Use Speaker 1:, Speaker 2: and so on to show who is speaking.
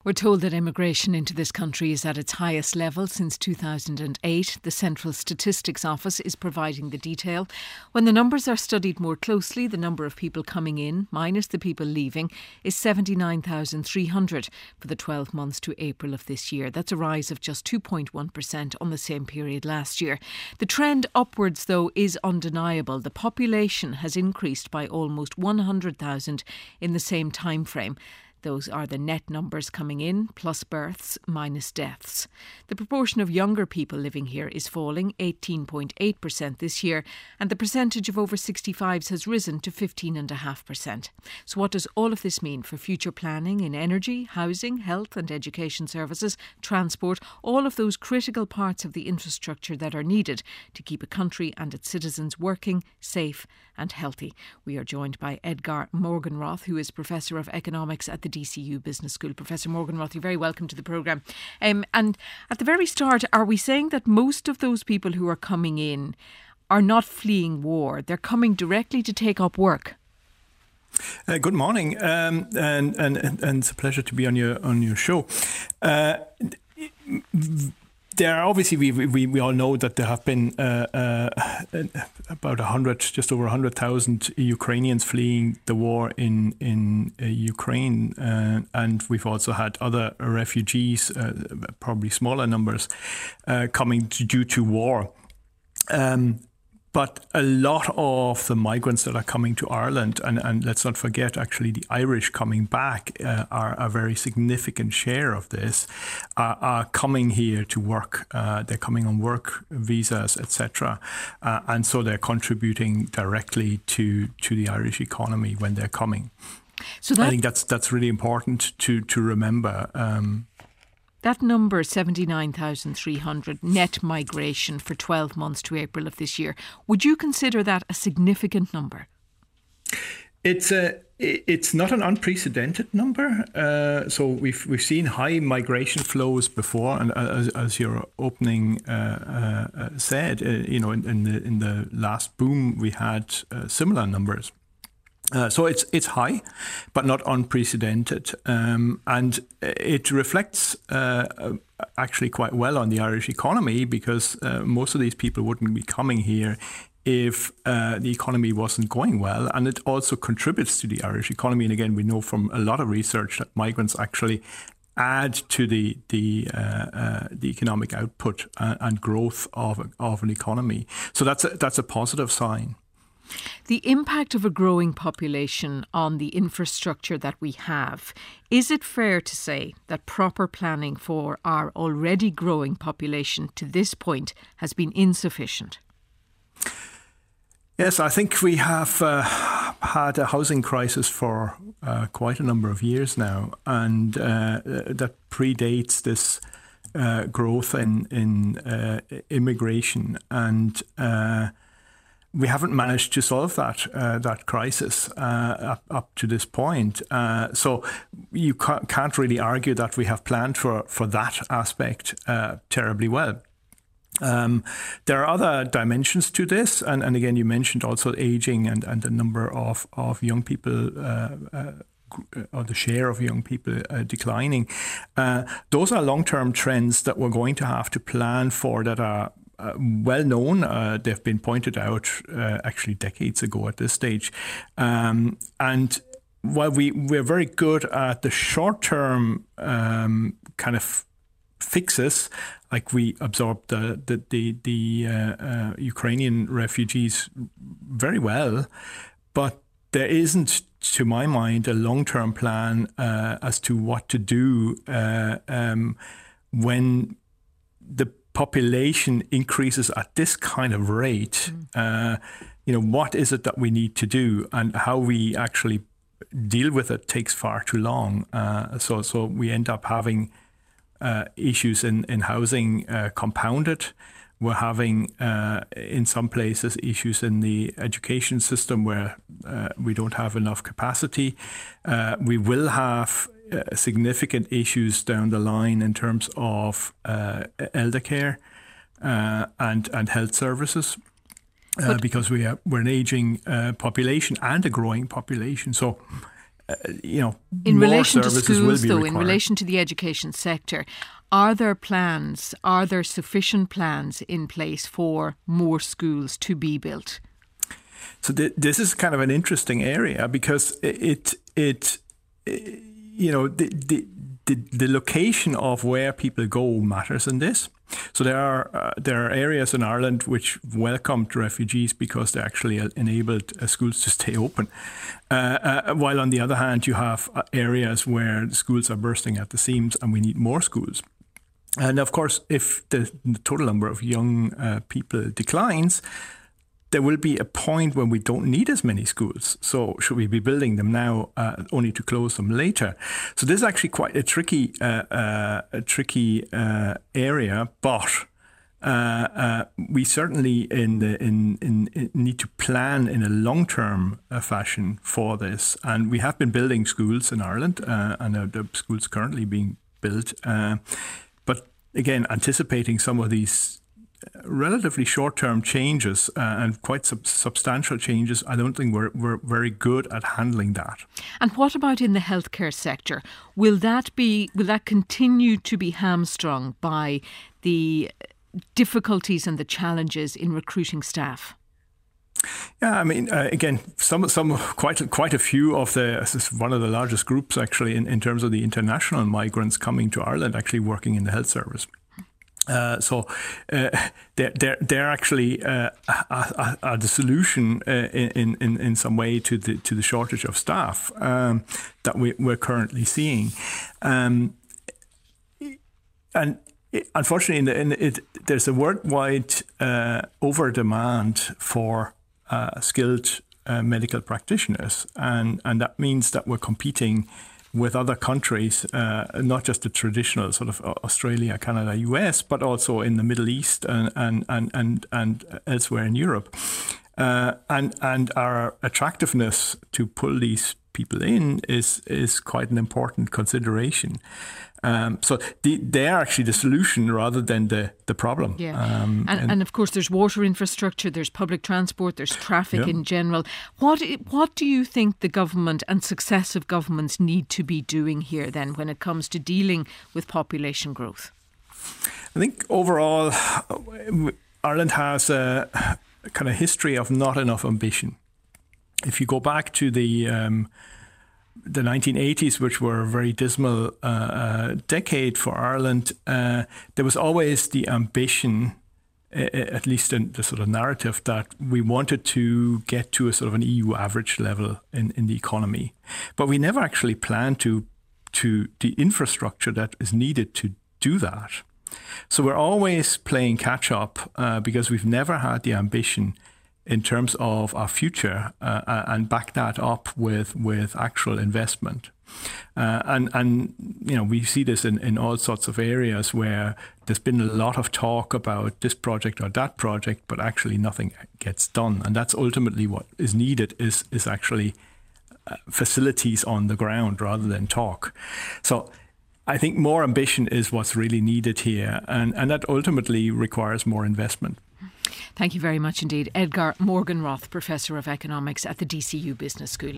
Speaker 1: We're told that immigration into this country is at its highest level since 2008. The Central Statistics Office is providing the detail. When the numbers are studied more closely, the number of people coming in, minus the people leaving, is 79,300 for the 12 months to April of this year. That's a rise of just 2.1% on the same period last year. The trend upwards, though, is undeniable. The population has increased by almost 100,000 in the same time frame. Those are the net numbers coming in, plus births, minus deaths. The proportion of younger people living here is falling, 18.8% this year, and the percentage of over 65s has risen to 15.5%. So what does all of this mean for future planning in energy, housing, health and education services, transport, all of those critical parts of the infrastructure that are needed to keep a country and its citizens working, safe and healthy? We are joined by Edgar Morgenroth, who is Professor of Economics at the DCU Business School. Professor Morgenroth, you're very welcome to the programme. And at the very start, are we saying that most of those people who are coming in are not fleeing war? They're coming directly to take up work?
Speaker 2: Good morning, and it's a pleasure to be on your show. There are obviously, we all know that there have been about just over 100,000 Ukrainians fleeing the war in Ukraine, and we've also had other refugees, probably smaller numbers, coming due to war. But a lot of the migrants that are coming to Ireland, and let's not forget actually the Irish coming back, are a very significant share of this, are coming here to work. They're coming on work visas, etc. And so they're contributing directly to the Irish economy when they're coming. So I think that's really important to remember.
Speaker 1: That number, 79,300 net migration for 12 months to April of this year, would you consider that a significant number?
Speaker 2: It's not an unprecedented number. So we've seen high migration flows before, and as your opening said, in the last boom we had similar numbers. So it's high, but not unprecedented, and it reflects actually quite well on the Irish economy, because most of these people wouldn't be coming here if the economy wasn't going well, and it also contributes to the Irish economy. And again, we know from a lot of research that migrants actually add to the economic output and growth of an economy. So that's a positive sign.
Speaker 1: The impact of a growing population on the infrastructure that we have, is it fair to say that proper planning for our already growing population to this point has been insufficient?
Speaker 2: Yes, I think we have had a housing crisis for quite a number of years now, and that predates this growth in immigration, and we haven't managed to solve that crisis up to this point. So you can't really argue that we have planned for that aspect terribly well. There are other dimensions to this, and again, you mentioned also aging and the number of young people, or the share of young people declining. Those are long-term trends that we're going to have to plan for, that are well known. They've been pointed out actually decades ago at this stage. And while we're very good at the short-term kind of fixes, like we absorbed the Ukrainian refugees very well, but there isn't, to my mind, a long-term plan as to what to do when the population increases at this kind of rate. What is it that we need to do, and how we actually deal with it takes far too long. So we end up having issues in housing compounded. We're having, in some places, issues in the education system where we don't have enough capacity. We will have significant issues down the line in terms of elder care and health services, because we're an aging population and a growing population. So
Speaker 1: in
Speaker 2: more
Speaker 1: relation to
Speaker 2: services
Speaker 1: schools,
Speaker 2: will be
Speaker 1: though,
Speaker 2: required.
Speaker 1: in relation to the education sector, are there sufficient plans in place for more schools to be built?
Speaker 2: So this is kind of an interesting area because the location of where people go matters in this. So there are areas in Ireland which welcomed refugees because they actually enabled schools to stay open. While on the other hand, you have areas where the schools are bursting at the seams and we need more schools. And of course, if the total number of young people declines, there will be a point when we don't need as many schools. So should we be building them now only to close them later? So this is actually quite a tricky area, but we certainly need to plan in a long-term fashion for this. And we have been building schools in Ireland, and the schools currently being built. But again, anticipating some of these relatively short-term changes and quite substantial changes, I don't think we're very good at handling that.
Speaker 1: And what about in the healthcare sector? Will that continue to be hamstrung by the difficulties and the challenges in recruiting staff?
Speaker 2: Yeah, I mean, again, quite a few of this is one of the largest groups actually in terms of the international migrants coming to Ireland, actually working in the health service. So they're actually the solution in some way to the shortage of staff that we're currently seeing, and unfortunately, there's a worldwide over demand for skilled medical practitioners, and that means that we're competing with other countries, not just the traditional sort of Australia, Canada, US, but also in the Middle East and elsewhere in Europe. And our attractiveness to pull these people in is quite an important consideration. So they're actually the solution rather than the problem.
Speaker 1: Yeah. And of course, there's water infrastructure, there's public transport, there's traffic in general. What do you think the government and successive governments need to be doing here then when it comes to dealing with population growth?
Speaker 2: I think overall, Ireland has a kind of history of not enough ambition. If you go back to the 1980s, which were a very dismal decade for Ireland, there was always the ambition, at least in the sort of narrative, that we wanted to get to a sort of an EU average level in the economy. But we never actually planned to the infrastructure that is needed to do that. So we're always playing catch up because we've never had the ambition in terms of our future and back that up with actual investment. And we see this in all sorts of areas where there's been a lot of talk about this project or that project, but actually nothing gets done. And that's ultimately what is needed is actually facilities on the ground rather than talk. So I think more ambition is what's really needed here. And that ultimately requires more investment.
Speaker 1: Thank you very much indeed. Edgar Morganroth, Professor of Economics at the DCU Business School.